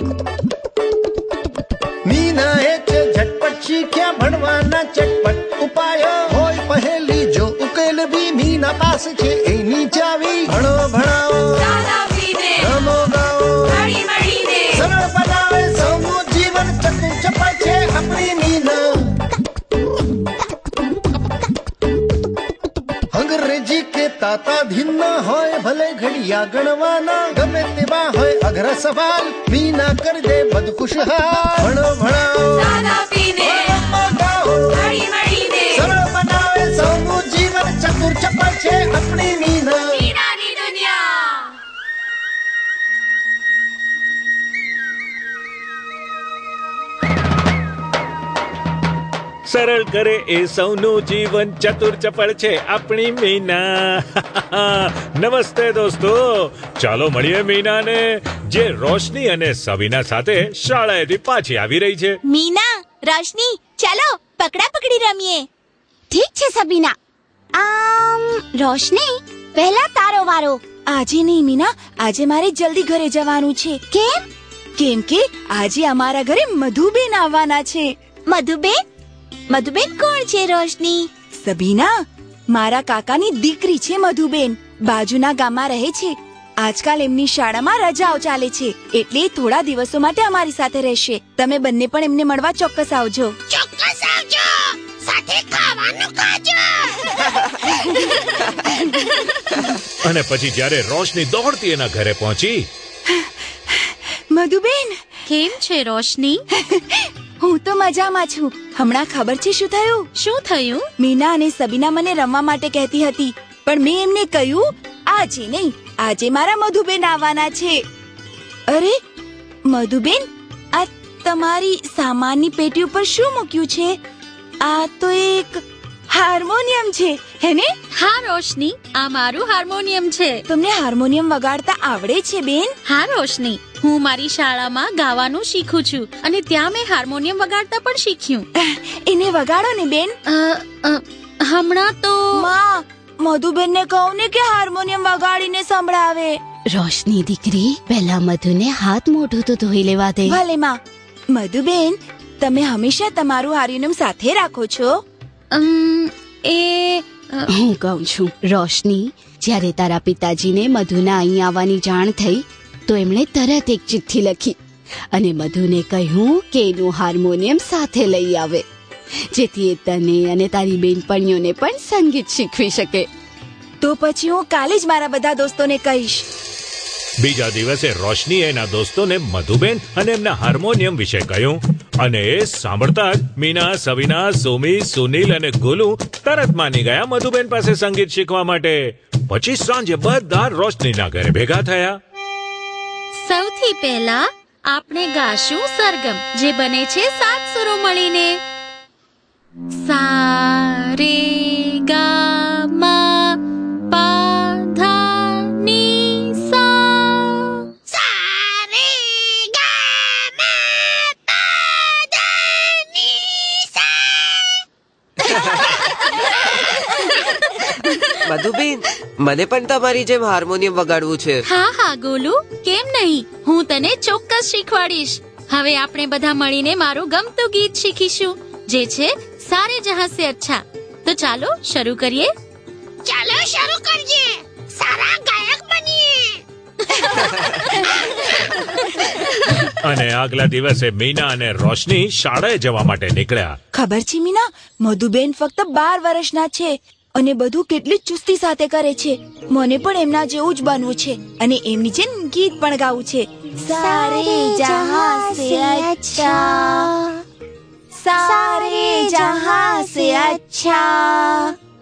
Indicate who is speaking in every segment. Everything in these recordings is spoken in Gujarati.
Speaker 1: મીના એ છે ઝટપટ શીખ્યા ભણવાના ચટપટ ઉપાયો, હોય પહેલી જો ઉકેલ બી મીના પાસે છે એની ચાવી. ભણો ભણાવો રમો ગાઓ સરળ બનાવે સૌનું જીવન, ચતુર ચપળ છે આપણી મીના. અંગ્રેજી કે તાતાધીન ના હોય ભલે ઘડિયા ગણવાના, ગમે તેવા હોય અઘરા સવાલ મીના કરી દે બધ ખુશહાલ. ભણો ભણાવો સરળ બનાવે સૌનું જીવન, ચતુર ચપળ છે આપણી મીના.
Speaker 2: સરળ કરે એ સૌનું જીવન, ચતુર ચપળ છે આપણી મીના. નમસ્તે દોસ્તો, ચાલો મળીએ મીનાને, જે રોશની અને સબીના સાથે શાળાએથી પાછી આવી રહી છે.
Speaker 3: મીના, રોશની, ચાલો પકડા પકડી રમીએ. ઠીક છે સબીના. રોશની, પહેલા તારો વારો. આજે નહીં મીના, આજે મારે જલ્દી ઘરે જવાનું છે. કેમ કે આજે અમારા ઘરે મધુબેન આવવાના છે. મધુબેન કોણ છે રોશની? સબીના, મારા કાકાની દીકરી છે મધુબેન. બાજુના ગામમાં રહે છે. આજકાલ એમની શાળામાં રજાઓ ચાલે છે, એટલે થોડા દિવસો માટે અમારી સાથે રહેશે. તમે બંને પણ એમને મળવા ચોક્કસ આવજો. સાથે ખાવાનું ખાજો.
Speaker 2: અને પછી જ્યારે રોશની દોડતી એના ઘરે પહોંચી.
Speaker 3: મધુબેન, કેમ છે રોશની? હું તો મજામાં છું. હમણાં ખબર છે શું થયું? મીના અને સબીના મને રમવા માટે કહેતી હતી, પણ મેં એમને કહ્યું આજે નહીં, આજે મારા મધુબેન આવવાના છે. અરે મધુબેન, આ તમારી સામાનની પેટી ઉપર શું મૂક્યું છે? આ તો એક હાર્મોનિયમ છે, હે ને?
Speaker 4: હા રોશની, આ મારું હાર્મોનિયમ છે.
Speaker 3: તમને હાર્મોનિયમ વગાડતા આવડે છે બેન?
Speaker 4: હા રોશની, હું મારી શાળામાં ગાવાનું શીખું છું અને ત્યાં મેં હાર્મોનિયમ વગાડતા પણ શીખ્યું.
Speaker 3: એને વગાડો ને બેન.
Speaker 4: હમણાં તો
Speaker 3: માં, મધુબેનને કહું ને કે હાર્મોનિયમ વગાડીને સંભળાવે.
Speaker 5: રોશની દીકરી, પહેલા મધુને હાથ મોઢું તો ધોઈ લેવા દે.
Speaker 3: ભલે માં. મધુબેન, તમે હંમેશા તમારું હાર્મોનિયમ સાથે રાખો છો?
Speaker 5: હું કહું છું રોશની, જ્યારે તારા પિતાજીને મધુના અહીં આવવાની જાણ થઈ તો એમણે તરત એક ચિઠ્ઠી લખી અને મધુને કહ્યું કે એનું હાર્મોનિયમ સાથે લઈ આવે, જેથી એ તને અને તારી બેનપણીઓને પણ સંગીત શીખવી શકે.
Speaker 3: તો પછી હું કાલે જ મારા બધા દોસ્તોને કહીશ.
Speaker 2: બીજા દિવસે રોશનીએ એના દોસ્તોને મધુબેન અને એમના હાર્મોનિયમ વિશે કહ્યું, અને એ સાંભળતા જ મીના, સબીના, સુમી, સુનીલ અને ગોલુ તરત માની ગયા મધુબેન પાસે સંગીત શીખવા માટે. પછી સાંજે બધા રોશનીના ઘરે ભેગા થયા.
Speaker 4: સૌથી પહેલા આપણે ગાશું સરગમ, જે બને છે 7 સુરો મળીને. સા રે ગા મા પા ધા ની સા.
Speaker 3: સા રે ગા મા પા ધા ની સા.
Speaker 6: મધુબેન, મને પણ તમારી જેમ હાર્મોનિયમ વગાડવું છે.
Speaker 4: હા ગોલુ, કેમ નહીં, હું તને ચોક્કસ શીખવાડીશ. હવે આપણે બધા મળીને મારું ગમતું ગીત શીખીશું, જે છે સારે જહાં સે અચ્છા. તો ચાલો શરૂ કરીએ.
Speaker 3: સારા ગાયક બનીએ.
Speaker 2: અને આગલા દિવસે મીના અને રોશની શાળાએ જવા માટે નીકળ્યા.
Speaker 3: ખબર છે મીના, મધુબેન ફક્ત 12 વર્ષના છે અને બધું કેટલી ચુસ્તી સાથે કરે છે. મને પણ એમના જેવું જ બનવું છે અને એમની જેમ ગીત પણ ગાવું છે. સારે જહાં સે અચ્છા, સારે જહાં સે અચ્છા.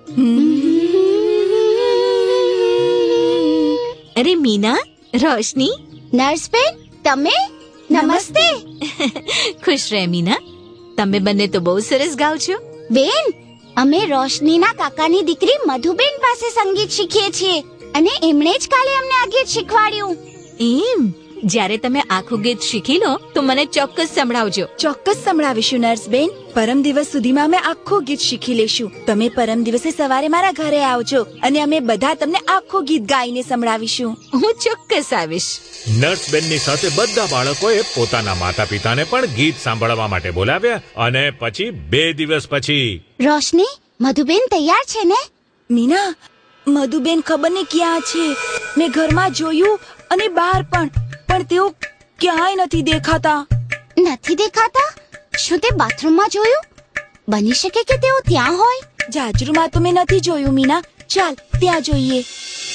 Speaker 4: અરે મીના, રોશની,
Speaker 3: નર્સ બેન, તમે? નમસ્તે.
Speaker 4: ખુશ રહે મીના, તમે બંને તો બહુ સરસ ગાઓ છો.
Speaker 3: બેન, અમે રોશનીના કાકાની દીકરી મધુબેન પાસે સંગીત શીખીએ છીએ અને એમણે જ કાલે અમને આ ગીત શીખવાડ્યું.
Speaker 4: એમ?
Speaker 7: જ્યારે તમે આખું ગીત શીખી લો તો મને ચોક્કસ સંભળાવજો.
Speaker 3: ચોક્કસ સંભળાવીશું નર્સબેન. પરમ દિવસ સુધીમાં અમે આખું ગીત શીખી લેશું. તમે પરમ દિવસે સવારે મારા ઘરે આવજો અને અમે બધા તમને આખું ગીત ગાઈને સંભળાવીશું.
Speaker 7: હું ચોક્કસ આવીશ.
Speaker 2: નર્સબેનની સાથે બધા બાળકોએ પોતાના માતા પિતાને પણ ગીત સાંભળવા માટે બોલાવ્યા અને પછી 2 દિવસ પછી
Speaker 5: રોશની, મધુબેન તૈયાર છે ને?
Speaker 3: મીના, મધુબેન ખબર ને ક્યાં છે. મેં ઘરમાં જોયું અને બહાર પણ તેઓ ક્યાંય નથી દેખાતા.
Speaker 5: નથી દેખાતા? શું તે બાથરૂમમાં જોયું? બની શકે કે તેઓ ત્યાં હોય.
Speaker 3: જાજરૂમાં તો મેં નથી જોયું મીના. ચાલ ત્યાં જોઈએ.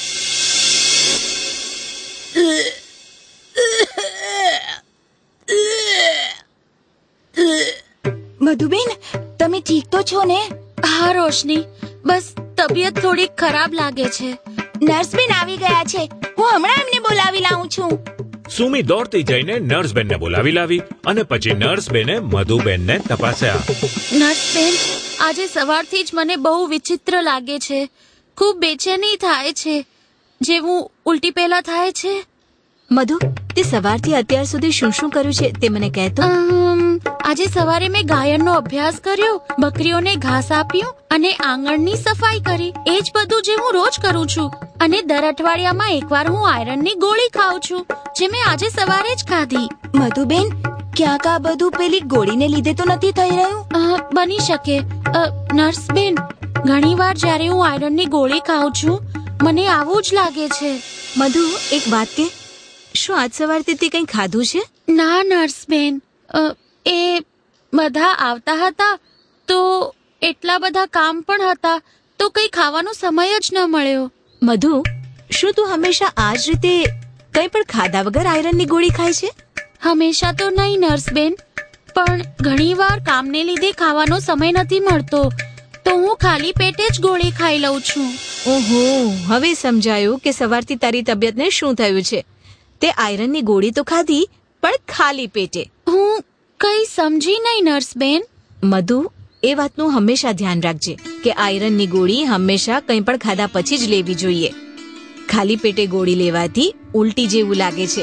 Speaker 3: મધુબેન, તમે ઠીક તો છો ને?
Speaker 4: હા રોશની, બસ તબિયત થોડી ખરાબ લાગે છે.
Speaker 3: નર્સબેન આવી ગયા છે. હું હમણાં એમને બોલાવી લાવું છું.
Speaker 2: સુમી દોડતી જઈને નર્સબેનને બોલાવી લાવી અને પછી નર્સબેને મધુબેનને તપાસ્યા.
Speaker 4: નર્સબેન, આજે સવારથી જ મને બહુ વિચિત્ર લાગે છે. ખૂબ બેચેની થાય છે, જેવું ઉલટી પહેલા થાય છે.
Speaker 7: મધુ, તે સવારથી અત્યાર સુધી શું શું કર્યું છે તે મને કહેતો.
Speaker 4: આજે સવારે મેં ગાયનનો અભ્યાસ કર્યો, બકરીઓને ઘાસ આપ્યું અને આંગણની સફાઈ કરી. એ જ બધું જે હું રોજ કરું છું. અને દર અઠવાડિયામાં એકવાર હું આયરનની ગોળી ખાઉં છું, જે મેં આજે સવારે જ ખાધી.
Speaker 3: મધુબેન, ક્યાંક આ બધું પેલી ગોળીને લીધે તો નથી થઈ રહ્યું?
Speaker 4: બની શકે. નર્સબેન, ઘણીવાર જ્યારે હું આયરનની ગોળી ખાઉં છું મને આવું જ લાગે છે.
Speaker 7: મધુ, એક વાત કે, શું આજ સવારથી તે કંઈ ખાધું છે?
Speaker 4: ના નર્સબેન, એ બધા આવતા હતા તો એટલા બધા કામ પણ હતા તો કંઈ ખાવાનો સમય જ ન મળ્યો.
Speaker 7: મધુ, શું તું હંમેશા આ જ રીતે કંઈ પણ ખાધા વગર આયરનની ગોળી ખાય છે?
Speaker 4: હંમેશા તો નહીં નર્સબેન, પણ ઘણીવાર કામને લીધે ખાવાનો સમય નથી મળતો તો હું ખાલી પેટે જ ગોળી ખાઈ લઉં છું.
Speaker 7: ઓહો, હવે સમજાયું કે સવારથી તારી તબિયતને શું થયું છે. તે આયરનની ગોળી તો ખાધી, પણ ખાલી પેટે.
Speaker 4: હું કંઈ સમજી નહીં નર્સબેન.
Speaker 7: મધુ, એ વાતનું હંમેશા ધ્યાન રાખજે કે આયરનની ગોળી હંમેશા કંઈ પણ ખાધા પછી જ લેવી જોઈએ. ખાલી પેટે ગોળી લેવાથી ઉલટી જેવું લાગે છે.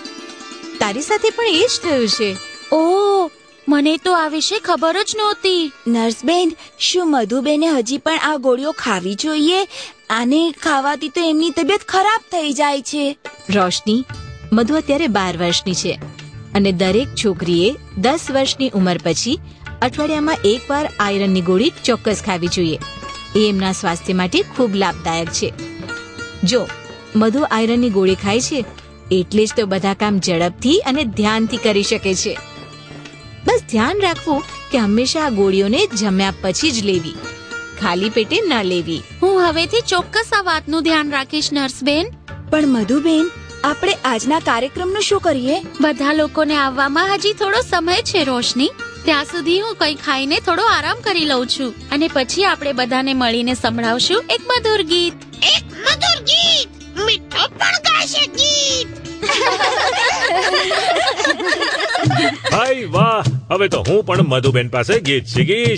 Speaker 7: તારી સાથે પણ એ જ થયું છે.
Speaker 4: ઓહ, મને તો આ વિશે ખબર જ નહોતી.
Speaker 3: નર્સબેન, શું મધુબેને હજી પણ આ ગોળીઓ ખાવી જોઈએ? આને ખાવાથી તો એમની તબિયત ખરાબ થઈ જાય છે.
Speaker 7: રોશની, મધુ અત્યારે 12 વર્ષની છે અને દરેક છોકરીએ 10 વર્ષની ઉંમર પછી અઠવાડિયામાં એકવાર આયરનની ગોળી ચોક્કસ ખાવી જોઈએ. એ એમના સ્વાસ્થ્ય માટે ખૂબ લાભદાયક છે. જો મધુ આયરનની ગોળી ખાય છે એટલે જ તો બધા કામ ઝડપથી અને ધ્યાનથી કરી શકે છે. બસ ધ્યાન રાખવું કે હંમેશા આ ગોળીઓને જમ્યા પછી જ લેવી, ખાલી પેટે ન લેવી.
Speaker 4: હું હવેથી ચોક્કસ આ વાતનું ધ્યાન રાખીશ નર્સબેન.
Speaker 3: પણ મધુબેન, આપણે આજના કાર્યક્રમનું શું કરીએ?
Speaker 4: બધા લોકોને આવવામાં હજી થોડો સમય છે રોશની. ત્યાં સુધી હું કંઈ ખાઈને થોડો આરામ કરી લઉં છું અને પછી આપણે બધાને મળીને સંભળાવશું એક મધુર ગીત.
Speaker 8: એક મધુર ગીત, મીઠો પણ ગાશે ગીત.
Speaker 2: હાય વાહ, હવે તો હું પણ મધુબેન પાસે ગીત શીખીશ.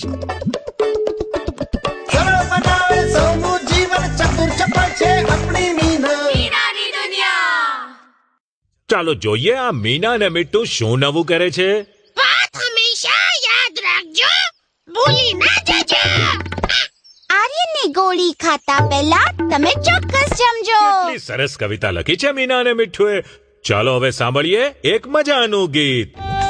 Speaker 1: સરળ બનાવે સૌનું જીવન, ચતુર ચપળ છે આપણી મીના.
Speaker 4: મીનાની દુનિયા.
Speaker 2: ચાલો જોઈએ આ મીના અને મીઠું શું નવું કરે છે.
Speaker 8: વાત હંમેશા યાદ રાખજો, ભૂલી ના જજો.
Speaker 5: આર્યનની ગોળી ખાતા પહેલા તમે ચોક્કસ જમજો.
Speaker 2: કેટલી સરસ કવિતા લખી છે મીના અને મીઠુએ. ચાલો હવે સાંભળીએ એક મજાનું ગીત.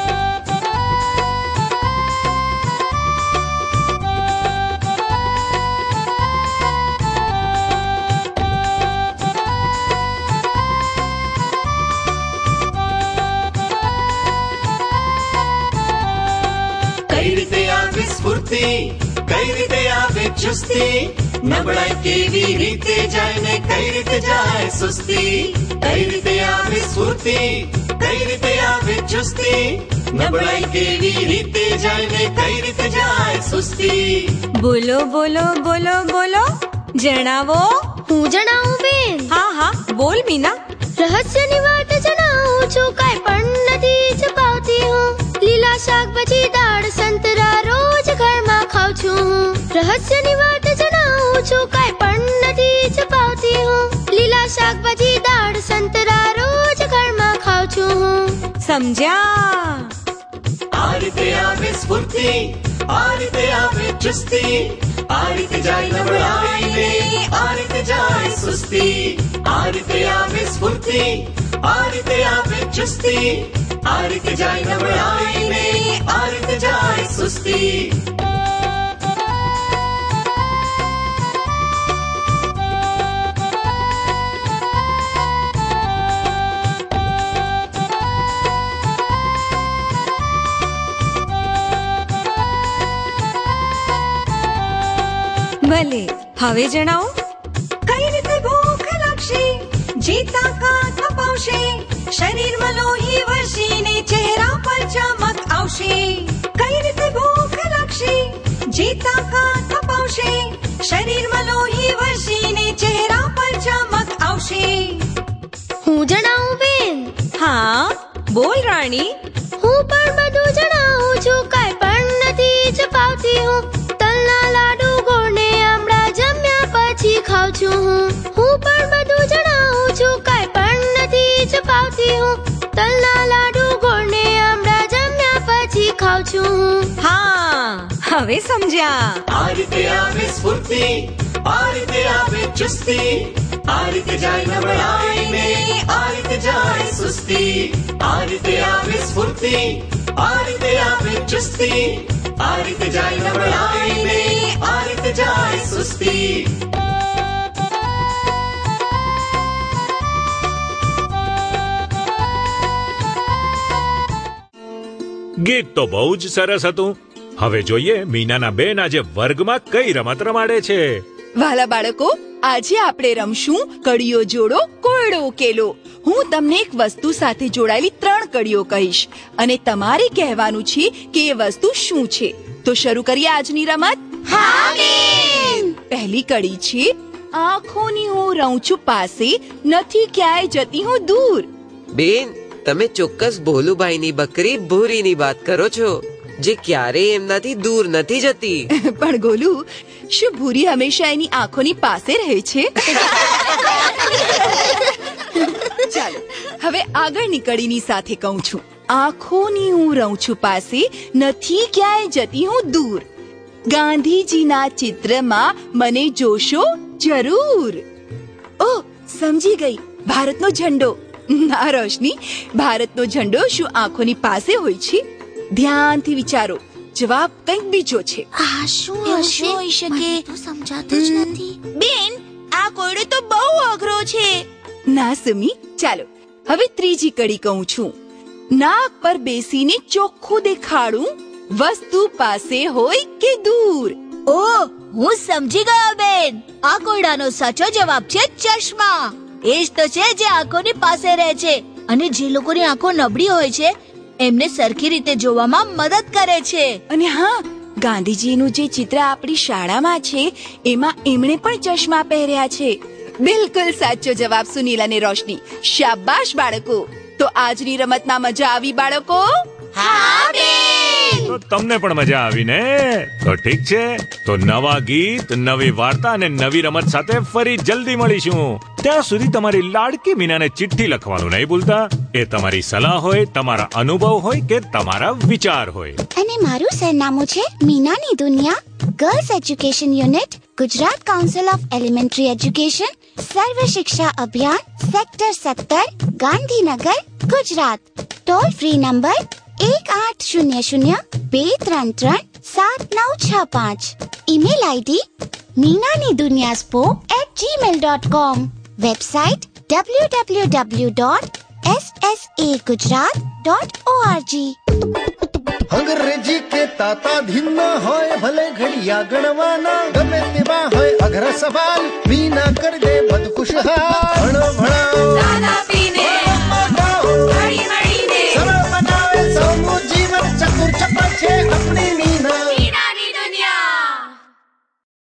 Speaker 9: કઈ રીતે આવે સ્ફૂર્તિ, કઈ રીતે આવે ચુસ્તી, નબળાઈ કેવી રીતે જાય ને કઈ રીતે જાય સુસ્તી. કઈ રીતે આવે સ્ફૂર્તિ, કઈ રીતે આવે ચુસ્તી, નબળાઈ કેવી રીતે જાય ને કઈ રીતે જાય સુસ્તી.
Speaker 7: બોલો બોલો બોલો બોલો, જણાવો.
Speaker 8: હું જણાવું બેન?
Speaker 7: હા હા, બોલ મીના.
Speaker 8: રહસ્યની વાત જણાવું છું, કાંઈ પણ નથી છુપાવતી હું. લીલા શાકભાજી, દાળ, સંતરા રોજ ઘરમાં ખાઉં છું હું. રહસ્યની વાત જણાવું છું, કાંઈ પણ નથી છુપાવતી હું. લીલા શાકભાજી, દાળ, સંતરા રોજ ઘરમાં ખાઉં છું
Speaker 3: સમજ્યા.
Speaker 9: આ રીતે આવે સ્ફૂર્તિ, આ રીતે આવે ચુસ્તી, આ રીતે જાય નબળાઈને, આ રીતે જાય સુસ્તી. આ રીતે આવે સ્ફૂર્તિ, આ રીતે આવે ચુસ્તી, આ રીતે જાય નબળાઈને, આ રીતે જાય સુસ્તી.
Speaker 3: ભલે, હવે જણાવો. કઈ રીતે ભૂખ લાગશે, જે તાકાત અપાવશે, શરીરમાં લોહી વરસીને ચહેરા પર ચમક આવશે. કઈ રીતે ભૂખ લાગશે, જે તાકાત અપાવશે, શરીરમાં લોહી વરસીને ચહેરા પર ચમક આવશે.
Speaker 8: હું જણાવું બેન?
Speaker 3: હા, બોલ રાણી.
Speaker 8: હું પણ બધું જણાવું છું, કાંઈ પણ નથી છુપાવતી હું. તલના લાડુ ગોળને આમળા જમ્યા પછી ખાઉં છું હું પણ બધું જણાવું છું, કાંઈ પણ નથી છુપાવતી હું. તલના લાડુ ગોળને આમળા જમ્યા પછી ખાઉં છું હું.
Speaker 3: હા, હવે સમજ્યા.
Speaker 9: આ રીતે આવે સ્ફૂર્તિ, આ રીતે આવે ચુસ્તી, આ રીતે જાય નબળાઈને, આ રીતે જાય સુસ્તી. આ રીતે આવે સ્ફૂર્તિ, આ રીતે આવે ચુસ્તી, આ રીતે જાય નબળાઈને, આ રીતે જાય સુસ્તી.
Speaker 2: ગીત તો બહુ જ સરસ હતું. હવે જોઈએ મીનાના બેન આજે વર્ગમાં કઈ રમત રમાડે છે.
Speaker 3: વાલા બાળકો, આજે આપણે રમશું કડીઓ જોડો કોયડો ઉકેલો. હું તમને એક વસ્તુ સાથે જોડાયેલી 3 કડીઓ કહીશ અને તમારે કહેવાનું છે કે એ વસ્તુ શું છે. તો શરૂ કરીએ આજની રમત.
Speaker 5: હા બેન.
Speaker 3: પહેલી કડી છે આંખોની હું રહું છું પાસે, નથી ક્યાંય જતી હું દૂર.
Speaker 6: બેન, તમે ચોક્કસ ભોલુભાઈની બકરી ભૂરીની વાત કરો છો, જે ક્યારેય એમનાથી દૂર નથી જતી.
Speaker 3: પણ ગોલુ, શું ભૂરી હંમેશા એની આંખોની પાસે રહે છે? ચાલો હવે આગળની કડીની સાથે કહું છું. આંખોની હું રહું છું પાસે, નથી ક્યાંય જતી હું દૂર. ગાંધીજીના ચિત્રમાં મને જોશો જરૂર. ઓહ, સમજી ગઈ, ભારતનો ઝંડો. ના રોશની, ભારતનો ઝંડો શું આંખોની પાસે હોય છે? ધ્યાનથી વિચારો, જવાબ કંઈક બીજો છે.
Speaker 4: આ શું હશે? હોઈ શકે, તો સમજાતું જ નથી.
Speaker 3: બેન, આ કોયડો તો બહુ અઘરો છે. ના સમી, ચાલો હવે ત્રીજી કડી કહું છું. નાક પર બેસીને ચોખ્ખું દેખાડું, વસ્તુ પાસે હોય કે દૂર.
Speaker 4: ઓહ, હું સમજી ગયો બેન. આ કોયડાનો સાચો જવાબ છે ચશ્મા. એ જ તો છે જે આંખોની પાસે રહે છે અને જે લોકોની આંખો નબળી હોય છે એમને સરખી રીતે જોવામાં મદદ કરે છે.
Speaker 3: અને હા, ગાંધીજીનું જે ચિત્ર આપણી શાળામાં છે એમાં એમણે પણ ચશ્મા પહેર્યા છે. બિલકુલ સાચો જવાબ સુનીલ અને રોશની. શાબાશ બાળકો. તો આજની રમતમાં મજા આવી બાળકો?
Speaker 4: હા બેન.
Speaker 2: તો તમને પણ મજા આવી ને? તો ઠીક છે, તો નવા ગીત, નવી વાર્તા અને નવી રમત સાથે ફરી જલ્દી મળીશું. ત્યાં સુધી તમારી લાડકી મીનાને ચિઠ્ઠી લખવાનું નહીં ભૂલતા. એ તમારી સલાહ હોય, તમારા અનુભવ હોય કે તમારા વિચાર હોય.
Speaker 5: અને મારું સરનામું છે મીનાની દુનિયા, girls education unit, Gujarat council of elementary education, Sarva Shiksha Abhiyan, sector 17, Gandhinagar, Gujarat. Toll free number 1800-233-7965. Email ID meenaniduniyaspo@gmail.com. Website www.ssagujarat.org.
Speaker 1: અંગ્રેજી કે તાતા ધીના હોય, ભલે ઘડિયા ગણવાના, ગમે તેવા હોય અઘરા સવાલ, મીના કરી દે બધું ખુશહાલ.